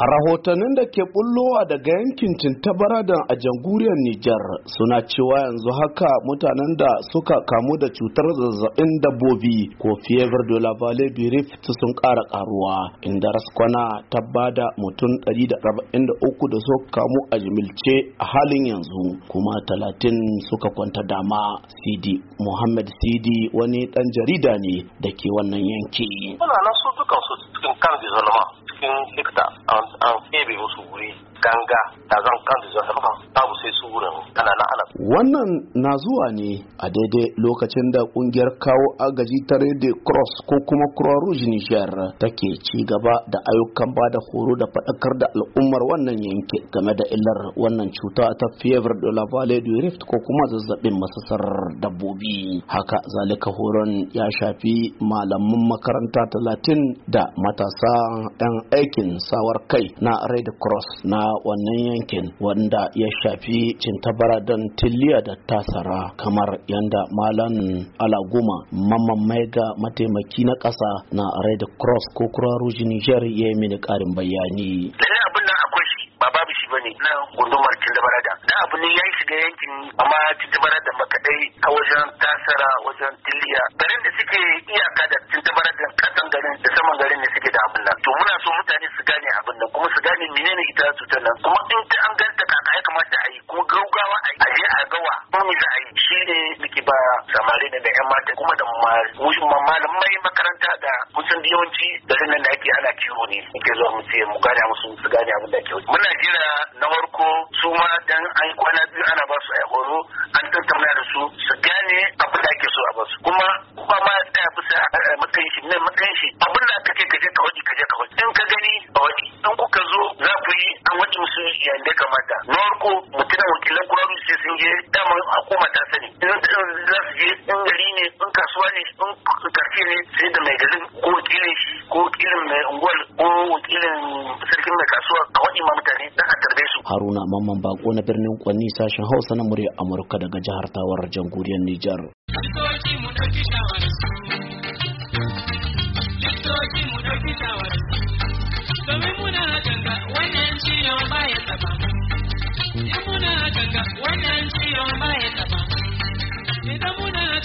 A rahotannin da ke bullowa daga yankin Cintabaradan a jamhuriyar Nijar suna cewa yanzu haka mutanen da suka kamu da cutar zazzabin dabbobi ko fever de la vallée du rift sun ƙara ƙaruwa, inda raskwana ta bada mutum 143 da suka kamu a jimilce a halin yanzu, kuma 30 suka kwanta dama. Sidi Muhammad Sidi wani ɗan jarida ne da ke wannan yanki. Suna nan su dukansu cikin kan cikin hekta an kebe musu wuri ganga da zan kan da babu sai su wurin ana na ana. Wannan na zuwa ne a daidai lokacin da kungiyar kawo agaji ta Red Cross ko kuma Croix Rouge Niger take ci gaba da ayyukan ba da horo da faɗakar da al'ummar wannan yanki game da illar wannan cuta ta fever de la vallée du rift ko kuma zazzabin masasar dabbobi. Haka zalika horon ya shafi malaman makaranta 30 da matasa 'yan aikin sawar kai na Red Cross na wannan yankin, wanda ya shafi Cintabaradan, Tiliya da Tasara, kamar yanda Malam Alaguma Mamman Maiga mataimaki na ƙasa na Red Cross ko Croix Rouge Niger ya yi mini ƙarin bayani. Abin nan akwai shi ba babu shi bane na gundumar Cintabaradan. Da abu ne ya shiga yankin amma Cintabaradan ba kadai a wajen Tasara, wajen Tiliya, garin da suke iyaka da Cintabaradan, kasan garin da saman garin ne suke da abin nan. To muna so mutane su gane abin nan kuma su gane menene ita cutar nan, kuma in ta an ganta kaka ya kamata a yi kuma gaugawa a je a gawa kuma za a yi. Shi ne muke ba samari da 'yan mata kuma da malamai makaranta da kusan yawanci garin nan da ake ana kiwo ne muke zuwa mu ce mu gane musu su gane abin da ke. Muna jira na farko su ma dan an kwana biyu ana ba su a horo, an tattauna da su su gane abin da ake so a ba su, kuma ma tsaya bisa matsayin shi ne matsayin shi abin da aka ce ka je ka waɗi in ka gani a waɗi in kuka zo za ku yi an waɗi musu yadda ya kamata. Na farko mutunan wakilan kuraru sai sun je dama a koma ta sani in za su je in gari ne in kasuwa ne in karfe ne sai da mai garin ko wakilin shi ko wakilin mai unguwar ko wakilin sarkin mai kasuwa a waɗi ma mutane dan a tarbe su. Haruna Mamman Bako na birnin Kwanni, sashen Hausa na murya Amurka daga jihar Tawar, jamhuriyar Nijar. Wannan ciwon baya taba, idan muna